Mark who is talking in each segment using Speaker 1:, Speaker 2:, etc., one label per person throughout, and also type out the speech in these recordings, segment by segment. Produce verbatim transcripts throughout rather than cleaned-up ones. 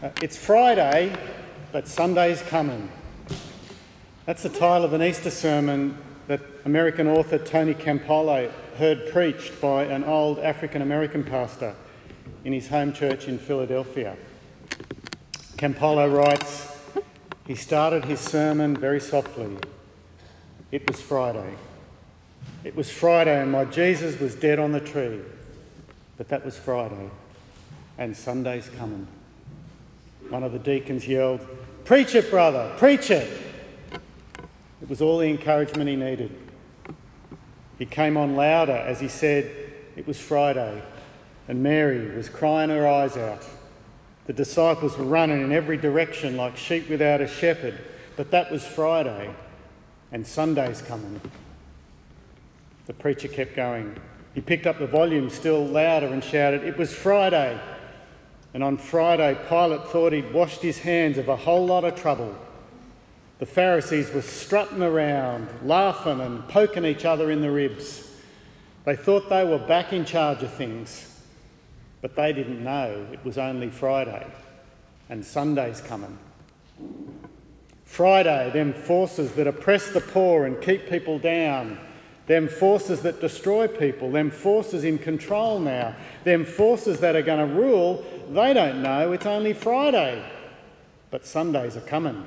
Speaker 1: Uh, it's Friday, but Sunday's coming. That's the title of an Easter sermon that American author Tony Campolo heard preached by an old African-American pastor in his home church in Philadelphia. Campolo writes, he started his sermon very softly. It was Friday. It was Friday and my Jesus was dead on the tree. But that was Friday, and Sunday's coming. One of the deacons yelled, "Preach it, brother, preach it!" It was all the encouragement he needed. He came on louder as he said, it was Friday, and Mary was crying her eyes out. The disciples were running in every direction like sheep without a shepherd, but that was Friday, and Sunday's coming. The preacher kept going. He picked up the volume still louder and shouted, it was Friday. And on Friday, Pilate thought he'd washed his hands of a whole lot of trouble. The Pharisees were strutting around, laughing and poking each other in the ribs. They thought they were back in charge of things, but they didn't know it was only Friday, and Sunday's coming. Friday, them forces that oppress the poor and keep people down, them forces that destroy people, them forces in control now, them forces that are going to rule, they don't know it's only Friday, but Sundays are coming.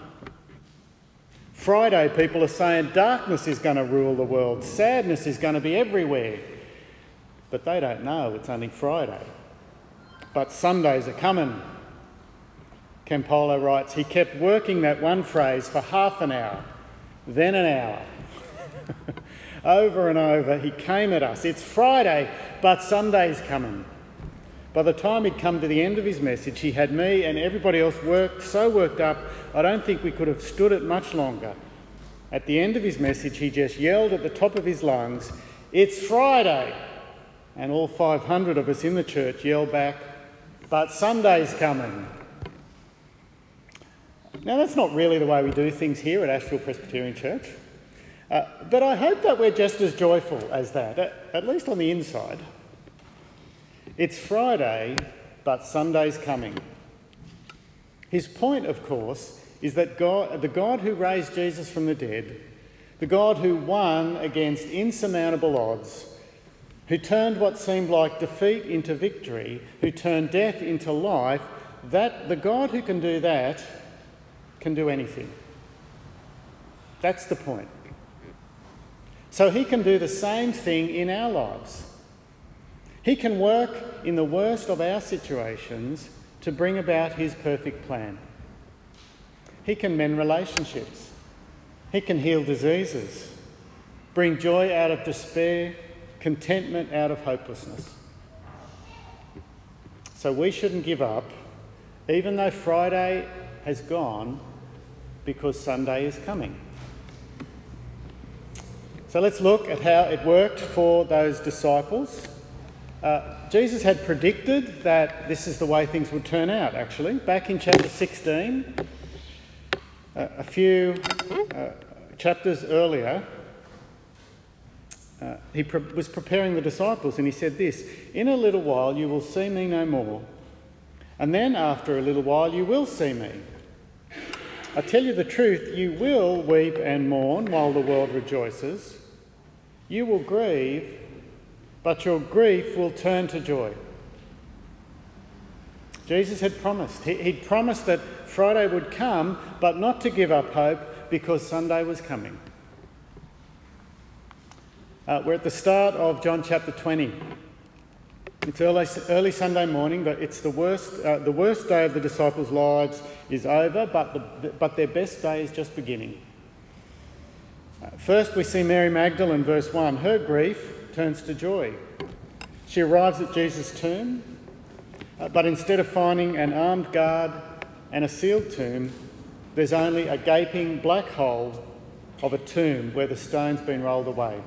Speaker 1: Friday, people are saying darkness is going to rule the world, sadness is going to be everywhere, but they don't know it's only Friday. But Sundays are coming. Campolo writes, he kept working that one phrase for half an hour, then an hour. Over and over, he came at us. It's Friday, but Sunday's coming. By the time he'd come to the end of his message, he had me and everybody else worked, so worked up, I don't think we could have stood it much longer. At the end of his message, he just yelled at the top of his lungs, it's Friday! And all five hundred of us in the church yelled back, but Sunday's coming. Now, that's not really the way we do things here at Ashfield Presbyterian Church. Uh, but I hope that we're just as joyful as that, at, at least on the inside. It's Friday, but Sunday's coming. His point, of course, is that God, the God who raised Jesus from the dead, the God who won against insurmountable odds, who turned what seemed like defeat into victory, who turned death into life, that the God who can do that can do anything. That's the point. So he can do the same thing in our lives. He can work in the worst of our situations to bring about his perfect plan. He can mend relationships. He can heal diseases, bring joy out of despair, contentment out of hopelessness. So we shouldn't give up, even though Friday has gone, because Sunday is coming. So let's look at how it worked for those disciples. Uh, Jesus had predicted that this is the way things would turn out, actually. Back in chapter sixteen, uh, a few uh, chapters earlier, uh, he pre- was preparing the disciples and he said this, in a little while you will see me no more, and then after a little while you will see me. I tell you the truth, you will weep and mourn while the world rejoices. You will grieve, but your grief will turn to joy. Jesus had promised. He, he'd promised that Friday would come, but not to give up hope because Sunday was coming. Uh, we're at the start of John chapter twenty. It's early, early Sunday morning, but it's the worst, uh, the worst day of the disciples' lives is over, but, the, but their best day is just beginning. Uh, first, we see Mary Magdalene, verse one. Her grief turns to joy. She arrives at Jesus' tomb, uh, but instead of finding an armed guard and a sealed tomb, there's only a gaping black hole of a tomb where the stone's been rolled away.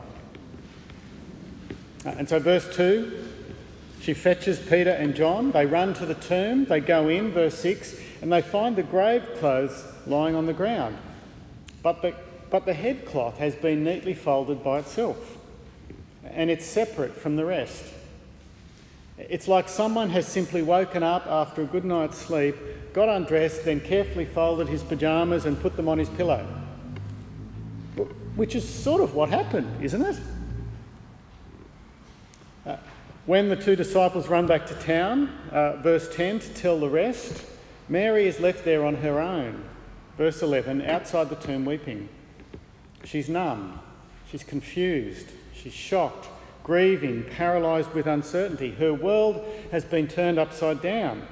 Speaker 1: Uh, and so verse two, she fetches Peter and John. They run to the tomb. They go in, verse six, and they find the grave clothes lying on the ground. But the, but the headcloth has been neatly folded by itself, and it's separate from the rest. It's like someone has simply woken up after a good night's sleep, got undressed, then carefully folded his pyjamas and put them on his pillow. Which is sort of what happened, isn't it? Uh, when the two disciples run back to town, uh, verse ten, to tell the rest, Mary is left there on her own. Verse eleven, outside the tomb weeping. She's numb, she's confused, she's shocked, grieving, paralysed with uncertainty. Her world has been turned upside down.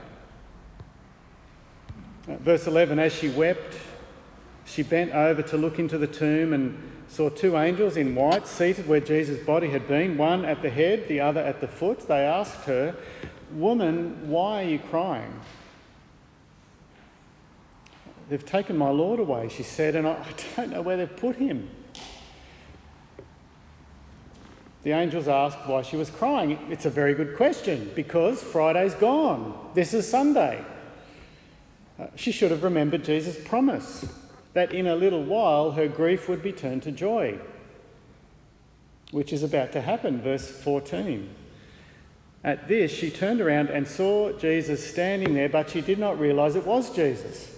Speaker 1: Uh, verse eleven, as she wept, she bent over to look into the tomb and saw two angels in white seated where Jesus' body had been, one at the head, the other at the foot. They asked her, "Woman, why are you crying?" "They've taken my Lord away," she said, "and I don't know where they've put him." The angels asked why she was crying. It's a very good question, because Friday's gone. This is Sunday. Uh, she should have remembered Jesus' promise that in a little while her grief would be turned to joy, which is about to happen, verse fourteen. At this, she turned around and saw Jesus standing there, but she did not realise it was Jesus.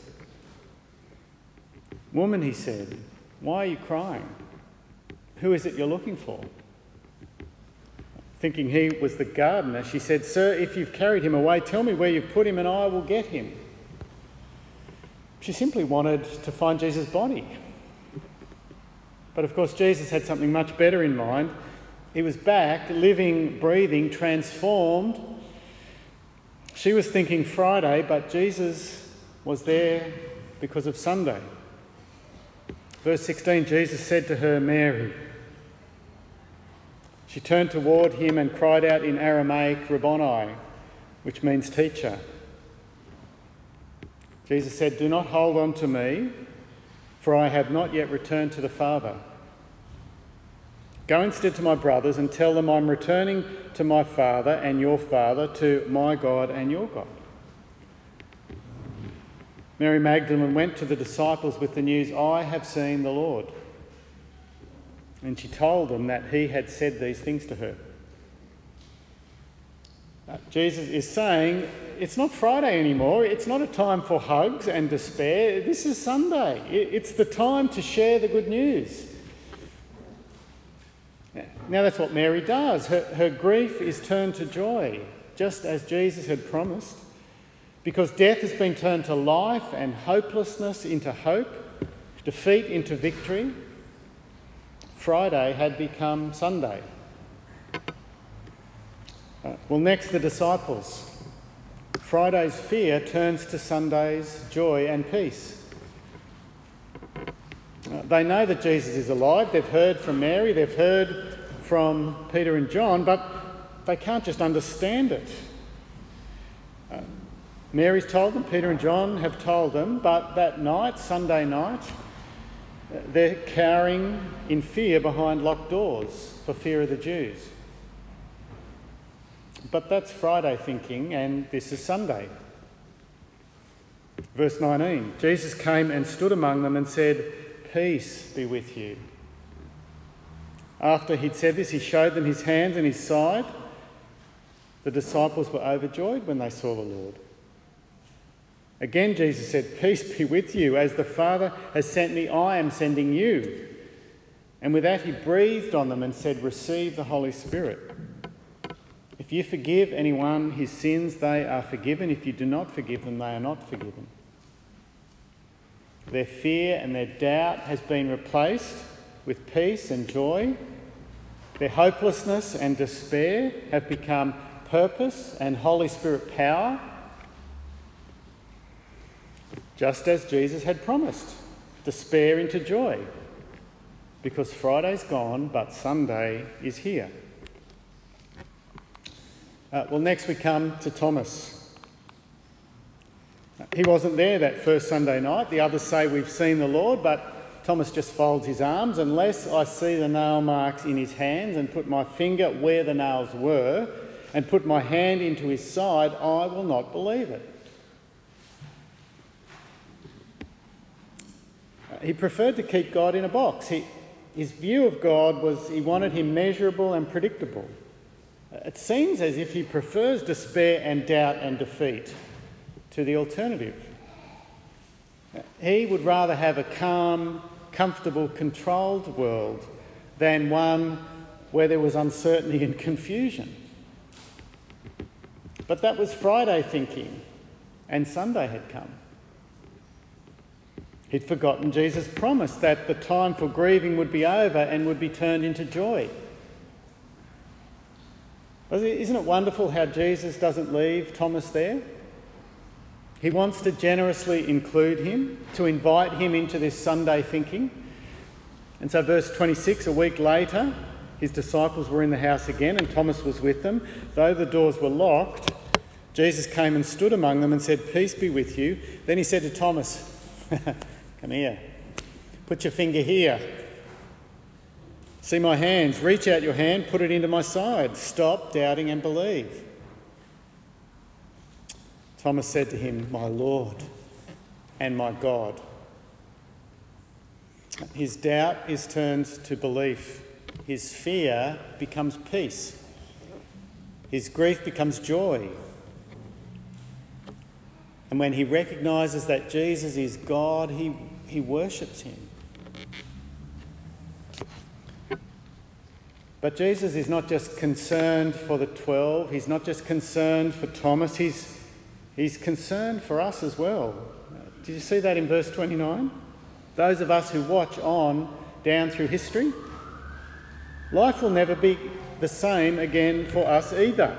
Speaker 1: "Woman," he said, "why are you crying? Who is it you're looking for?" Thinking he was the gardener, she said, "Sir, if you've carried him away, tell me where you've put him and I will get him." She simply wanted to find Jesus' body. But of course, Jesus had something much better in mind. He was back, living, breathing, transformed. She was thinking Friday, but Jesus was there because of Sunday. Verse sixteen, Jesus said to her, "Mary." She turned toward him and cried out in Aramaic, "Rabboni," which means teacher. Jesus said, "Do not hold on to me, for I have not yet returned to the Father. Go instead to my brothers and tell them I'm returning to my Father and your Father, to my God and your God." Mary Magdalene went to the disciples with the news, "I have seen the Lord." And she told them that he had said these things to her. Uh, Jesus is saying, it's not Friday anymore. It's not a time for hugs and despair. This is Sunday. It's the time to share the good news. Now that's what Mary does. Her, her grief is turned to joy, just as Jesus had promised, because death has been turned to life and hopelessness into hope, defeat into victory. Friday had become Sunday. Uh, well, next, the disciples. Friday's fear turns to Sunday's joy and peace. Uh, they know that Jesus is alive. They've heard from Mary, they've heard from Peter and John, but they can't just understand it. Uh, Mary's told them, Peter and John have told them, but that night, Sunday night, uh, they're cowering in fear behind locked doors for fear of the Jews. But that's Friday thinking, and this is Sunday. Verse nineteen, Jesus came and stood among them and said, "Peace be with you." After he'd said this, he showed them his hands and his side. The disciples were overjoyed when they saw the Lord. Again, Jesus said, "Peace be with you. As the Father has sent me, I am sending you." And with that, he breathed on them and said, "Receive the Holy Spirit. If you forgive anyone his sins, they are forgiven. If you do not forgive them, they are not forgiven." Their fear and their doubt has been replaced with peace and joy. Their hopelessness and despair have become purpose and Holy Spirit power, just as Jesus had promised. Despair into joy, because Friday's gone, but Sunday is here. Uh, well, next we come to Thomas. He wasn't there that first Sunday night. The others say we've seen the Lord, but Thomas just folds his arms. "Unless I see the nail marks in his hands and put my finger where the nails were and put my hand into his side, I will not believe it." Uh, he preferred to keep God in a box. He, his view of God was he wanted him measurable and predictable. It seems as if he prefers despair and doubt and defeat to the alternative. He would rather have a calm, comfortable, controlled world than one where there was uncertainty and confusion. But that was Friday thinking, and Sunday had come. He'd forgotten Jesus' promise that the time for grieving would be over and would be turned into joy. Isn't it wonderful how Jesus doesn't leave Thomas there? He wants to generously include him, to invite him into this Sunday thinking. And so verse twenty-six, a week later, his disciples were in the house again and Thomas was with them. Though the doors were locked, Jesus came and stood among them and said, "Peace be with you." Then he said to Thomas, "Come here, put your finger here. See my hands, reach out your hand, put it into my side. Stop doubting and believe." Thomas said to him, "My Lord and my God." His doubt is turned to belief. His fear becomes peace. His grief becomes joy. And when he recognises that Jesus is God, he, he worships him. But Jesus is not just concerned for the twelve. He's not just concerned for Thomas. He's, he's concerned for us as well. Did you see that in verse twenty-nine? Those of us who watch on down through history, life will never be the same again for us either.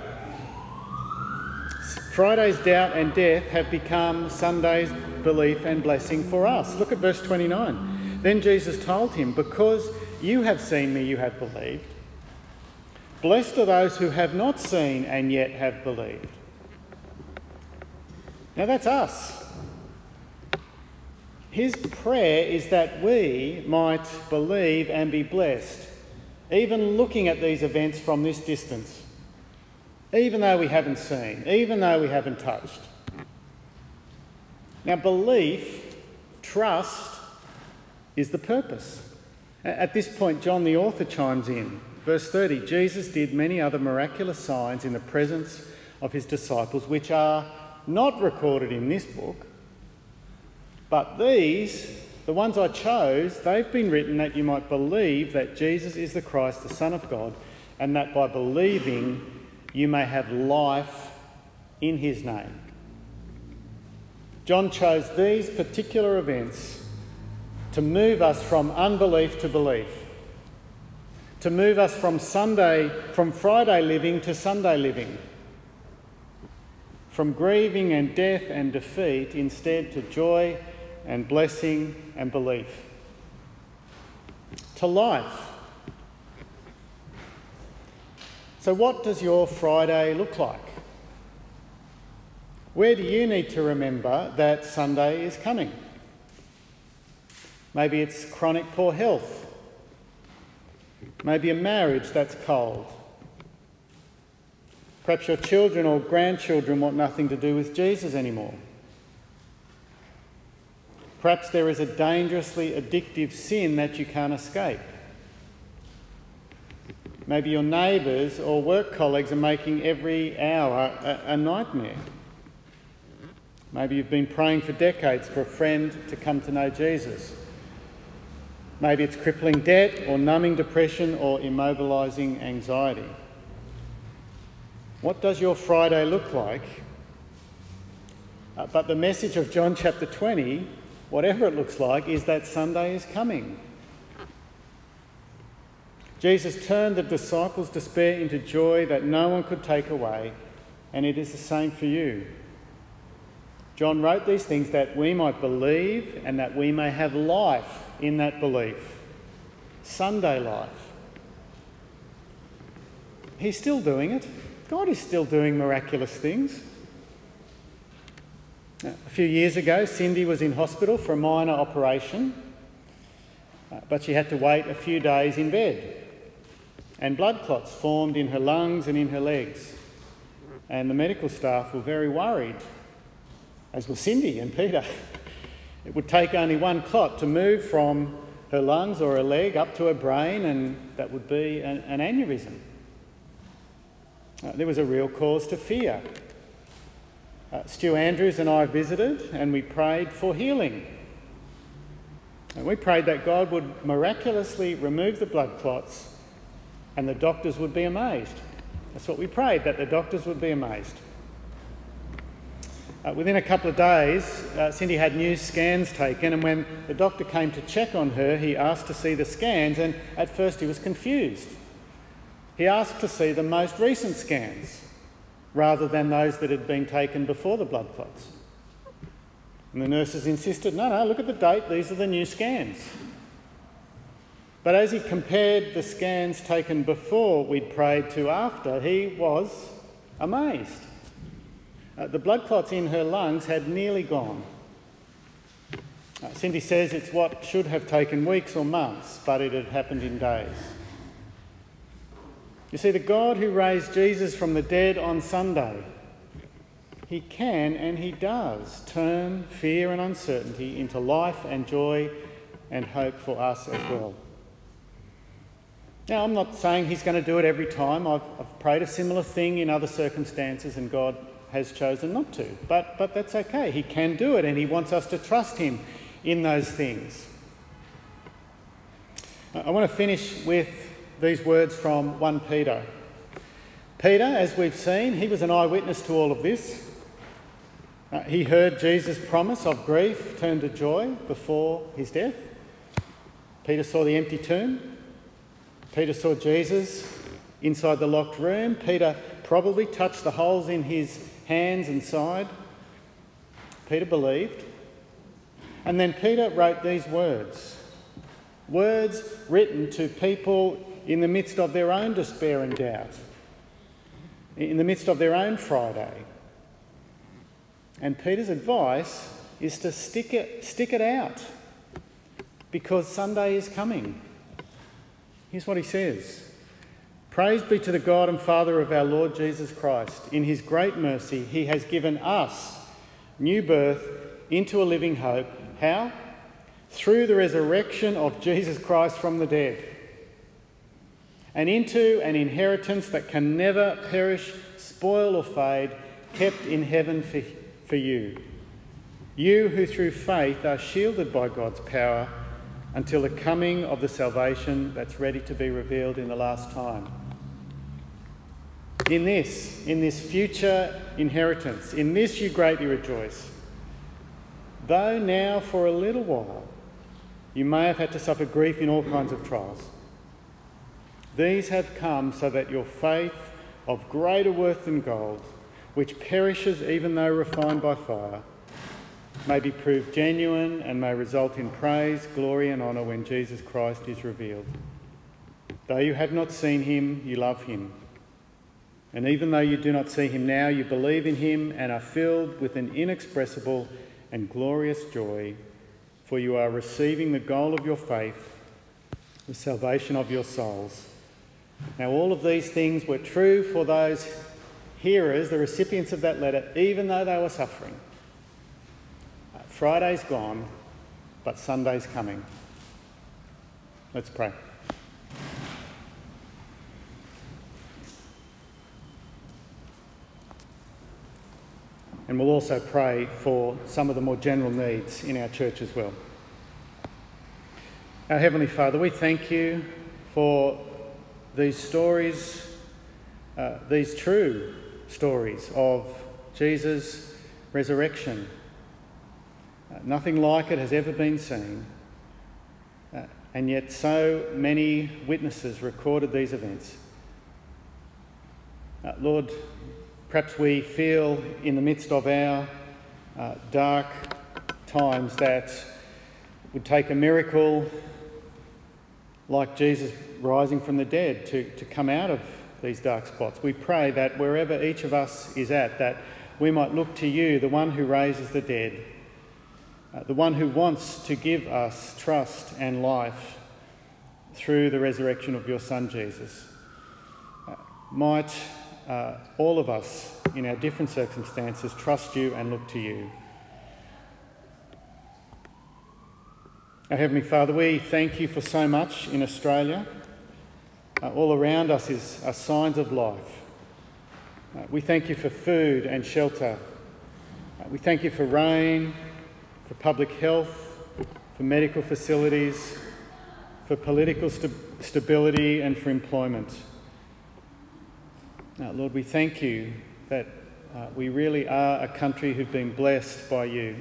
Speaker 1: Friday's doubt and death have become Sunday's belief and blessing for us. Look at verse twenty-nine. Then Jesus told him, "Because you have seen me, you have believed. Blessed are those who have not seen and yet have believed." Now that's us. His prayer is that we might believe and be blessed, even looking at these events from this distance, even though we haven't seen, even though we haven't touched. Now, belief, trust, is the purpose. At this point, John the author chimes in. Verse thirty, Jesus did many other miraculous signs in the presence of his disciples, which are not recorded in this book. But these, the ones I chose, they've been written that you might believe that Jesus is the Christ, the Son of God, and that by believing you may have life in his name. John chose these particular events to move us from unbelief to belief, to move us from Sunday, from Friday living to Sunday living, from grieving and death and defeat instead to joy and blessing and belief, to life. So what does your Friday look like? Where do you need to remember that Sunday is coming? Maybe it's chronic poor health. Maybe a marriage that's cold. Perhaps your children or grandchildren want nothing to do with Jesus anymore. Perhaps there is a dangerously addictive sin that you can't escape. Maybe your neighbours or work colleagues are making every hour a, a nightmare. Maybe you've been praying for decades for a friend to come to know Jesus. Maybe it's crippling debt or numbing depression or immobilising anxiety. What does your Friday look like? Uh, but the message of John chapter twenty, whatever it looks like, is that Sunday is coming. Jesus turned the disciples' despair into joy that no one could take away, and it is the same for you. John wrote these things that we might believe and that we may have life in that belief. Sunday life. He's still doing it. God is still doing miraculous things. A few years ago, Cindy was in hospital for a minor operation, but she had to wait a few days in bed. And blood clots formed in her lungs and in her legs. And the medical staff were very worried, as were Cindy and Peter. It would take only one clot to move from her lungs or her leg up to her brain, and that would be an, an aneurysm. uh, there was a real cause to fear. Uh, Stu Andrews and I visited and we prayed for healing. And we prayed that God would miraculously remove the blood clots and the doctors would be amazed. That's what we prayed, that the doctors would be amazed. Uh, within a couple of days, uh, Cindy had new scans taken, and when the doctor came to check on her, he asked to see the scans, and at first he was confused. He asked to see the most recent scans, rather than those that had been taken before the blood clots. And the nurses insisted, no, no, look at the date, these are the new scans. But as he compared the scans taken before we'd prayed to after, he was amazed. Uh, the blood clots in her lungs had nearly gone. Uh, Cindy says it's what should have taken weeks or months, but it had happened in days. You see, the God who raised Jesus from the dead on Sunday, he can and he does turn fear and uncertainty into life and joy and hope for us as well. Now, I'm not saying he's going to do it every time. I've, I've prayed a similar thing in other circumstances and God has chosen not to, but, but that's okay. He can do it and he wants us to trust him in those things. I want to finish with these words from First Peter. Peter, as we've seen, he was an eyewitness to all of this. Uh, he heard Jesus' promise of grief turn to joy before his death. Peter saw the empty tomb. Peter saw Jesus inside the locked room. Peter probably touched the holes in his hands and side. Peter believed. And then Peter wrote these words. Words written to people in the midst of their own despair and doubt. In the midst of their own Friday. And Peter's advice is to stick it, stick it out. Because Sunday is coming. Here's what he says. Praise be to the God and Father of our Lord Jesus Christ. In his great mercy, he has given us new birth into a living hope. How? Through the resurrection of Jesus Christ from the dead. And into an inheritance that can never perish, spoil or fade, kept in heaven for, for you. You who through faith are shielded by God's power until the coming of the salvation that's ready to be revealed in the last time. In this, in this future inheritance, in this you greatly rejoice. Though now for a little while you may have had to suffer grief in all kinds of trials. These have come so that your faith, of greater worth than gold, which perishes even though refined by fire, may be proved genuine and may result in praise, glory and honour when Jesus Christ is revealed. Though you have not seen him, you love him. And even though you do not see him now, you believe in him and are filled with an inexpressible and glorious joy, for you are receiving the goal of your faith, the salvation of your souls. Now, all of these things were true for those hearers, the recipients of that letter, even though they were suffering. Friday's gone, but Sunday's coming. Let's pray. And we'll also pray for some of the more general needs in our church as well. Our Heavenly Father, we thank you for these stories, uh, these true stories of Jesus' resurrection. Uh, nothing like it has ever been seen, uh, and yet so many witnesses recorded these events. Uh, Lord, perhaps we feel in the midst of our uh, dark times that it would take a miracle like Jesus rising from the dead to, to come out of these dark spots. We pray that wherever each of us is at, that we might look to you, the one who raises the dead, uh, the one who wants to give us trust and life through the resurrection of your Son, Jesus. Uh, might uh, all of us, in our different circumstances, trust you and look to you. Our Heavenly Father, we thank you for so much in Australia. Uh, all around us is are signs of life. We thank you for food and shelter. Uh, we thank you for rain, for public health, for medical facilities, for political st- stability and for employment. Uh, Lord, we thank you that uh, we really are a country who've been blessed by you.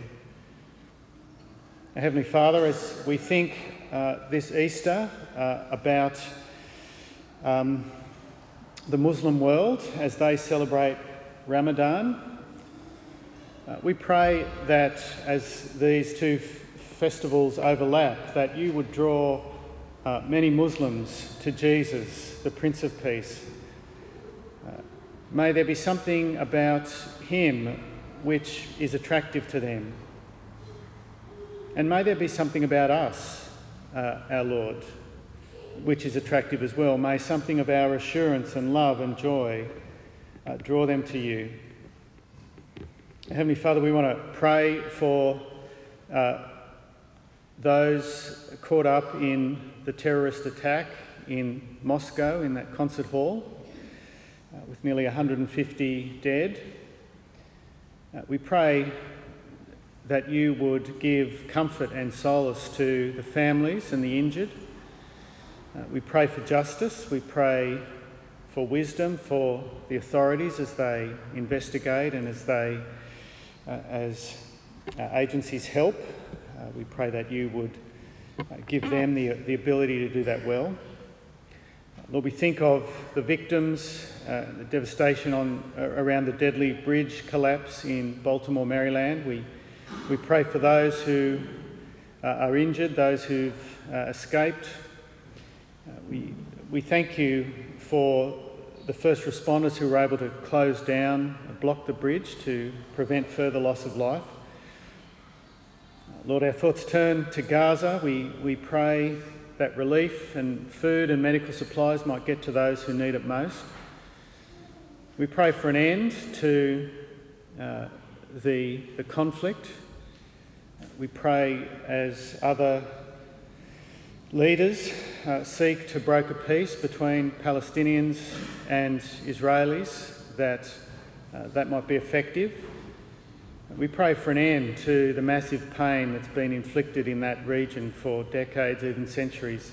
Speaker 1: Our Heavenly Father, as we think uh, this Easter uh, about um, the Muslim world as they celebrate Ramadan, uh, we pray that as these two f- festivals overlap, that you would draw uh, many Muslims to Jesus, the Prince of Peace. Uh, may there be something about him which is attractive to them. And may there be something about us, uh, our Lord, which is attractive as well. May something of our assurance and love and joy uh, draw them to you. Heavenly Father, we want to pray for uh, those caught up in the terrorist attack in Moscow, in that concert hall, uh, with nearly one hundred fifty dead. Uh, we pray that you would give comfort and solace to the families and the injured. Uh, we pray for justice. We pray for wisdom for the authorities as they investigate and as they, uh, as uh, agencies help. Uh, we pray that you would uh, give them the, the ability to do that well. Uh, Lord, we think of the victims, uh, the devastation on uh, around the deadly bridge collapse in Baltimore, Maryland. We We pray for those who uh, are injured, those who've uh, escaped. Uh, we, we thank you for the first responders who were able to close down, block the bridge to prevent further loss of life. Uh, Lord, our thoughts turn to Gaza. We, we pray that relief and food and medical supplies might get to those who need it most. We pray for an end to uh, the, the conflict. We pray as other leaders uh, seek to broker peace between Palestinians and Israelis, that uh, that might be effective. We pray for an end to the massive pain that's been inflicted in that region for decades, even centuries.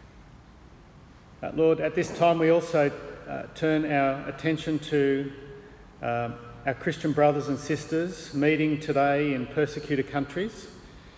Speaker 1: Uh, Lord, at this time we also uh, turn our attention to uh, our Christian brothers and sisters meeting today in persecuted countries.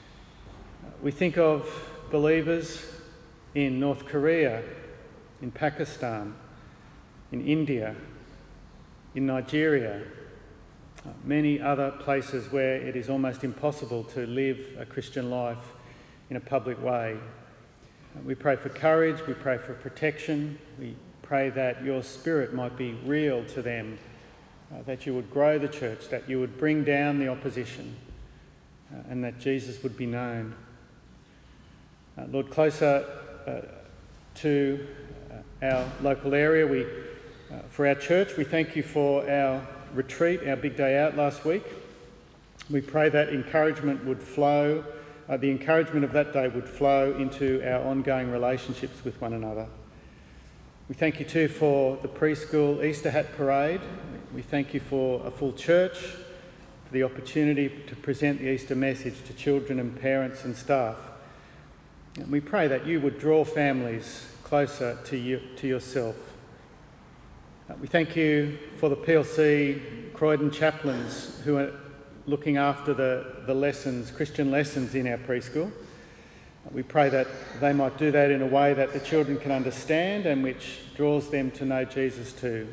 Speaker 1: We think of believers in North Korea, in Pakistan, in India, in Nigeria, uh, many other places where it is almost impossible to live a Christian life in a public way. Uh, we pray for courage, we pray for protection, we pray that your Spirit might be real to them, uh, that you would grow the church, that you would bring down the opposition, uh, and that Jesus would be known. Uh, Lord, closer uh, to uh, our local area, we, uh, for our church, we thank you for our retreat, our big day out last week. We pray that encouragement would flow, uh, the encouragement of that day would flow into our ongoing relationships with one another. We thank you too for the preschool Easter hat parade. We thank you for a full church, for the opportunity to present the Easter message to children and parents and staff. And we pray that you would draw families closer to you, to yourself. Uh, we thank you for the P L C Croydon chaplains who are looking after the, the lessons, Christian lessons in our preschool. Uh, we pray that they might do that in a way that the children can understand and which draws them to know Jesus too.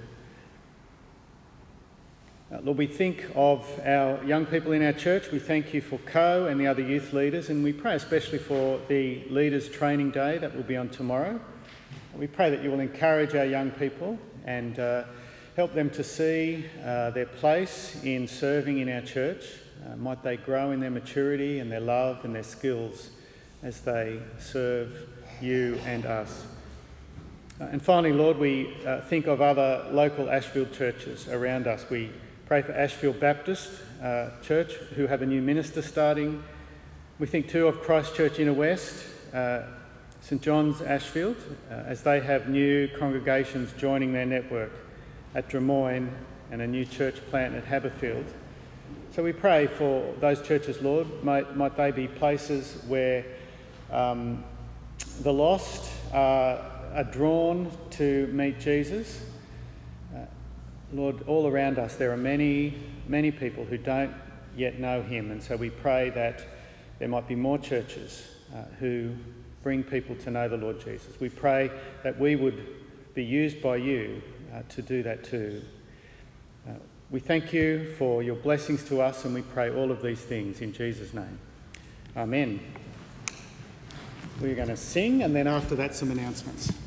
Speaker 1: Uh, Lord, we think of our young people in our church. We thank you for Co and the other youth leaders, and we pray especially for the Leaders Training Day that will be on tomorrow. We pray that you will encourage our young people and uh, help them to see uh, their place in serving in our church. Uh, might they grow in their maturity and their love and their skills as they serve you and us. Uh, and finally, Lord, we uh, think of other local Ashfield churches around us. We pray for Ashfield Baptist uh, Church, who have a new minister starting. We think too of Christ Church Inner West, uh, St John's Ashfield, uh, as they have new congregations joining their network at Drummoyne and a new church plant at Haberfield. So we pray for those churches, Lord. Might, might they be places where um, the lost are, are drawn to meet Jesus. Uh, Lord, all around us there are many, many people who don't yet know him, and so we pray that there might be more churches uh, who bring people to know the Lord Jesus. We pray that we would be used by you uh, to do that too. Uh, we thank you for your blessings to us, and we pray all of these things in Jesus' name. Amen. We're going to sing, and then after that some announcements.